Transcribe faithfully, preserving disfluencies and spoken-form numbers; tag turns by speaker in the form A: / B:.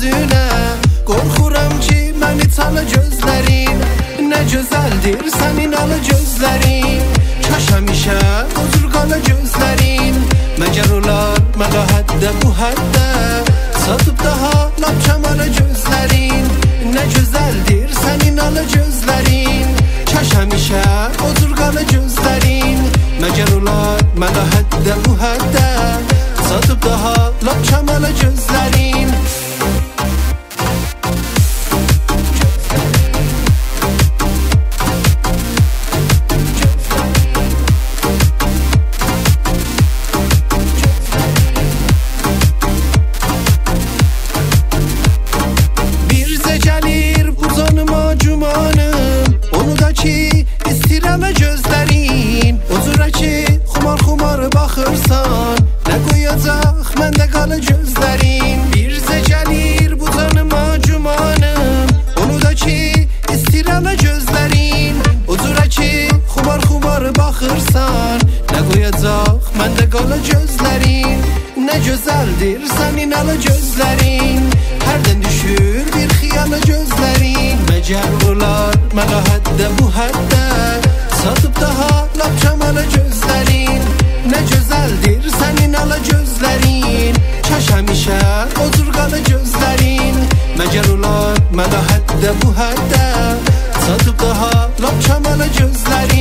A: gözünə. Qorxuram ki, məni çala gözlərin. Nə gözəldir sənin alı gözlərin. Kaş həmişə huzur qala gözlərin. Məgər olar mənə həddə bu həddə, satıb daha lap kəmara gözlərin. Nə gözəldir sənin alı gözlərin. Kaş həmişə huzur qala gözlərin. Məgər olar mənə həddə bu həddə, satıb daha lap kəmara gözlərin. İstirəmə gözlərin, huzura ki, xumar-xumar baxırsan. Nə qoyacaq məndə qalı gözlərin. Birzə gəlir bu canıma cumanım. Onu da ki, istirəmə gözlərin, huzura ki, xumar-xumar baxırsan. Nə qoyacaq məndə qalı gözlərin. Nə gözəldir sənin alı gözlərin. Hərdən düşür bir xiyala gözlərin. Məgər olar mənə həddə bu həddə, satıb daha lap kəmala gözlərin. Nə gözəldir sənin ala gözlərin. Kaş həmişə huzur qala gözlərin. Məgər olar mənə həddə bu həddə, satıb daha lap kəmala gözlərin.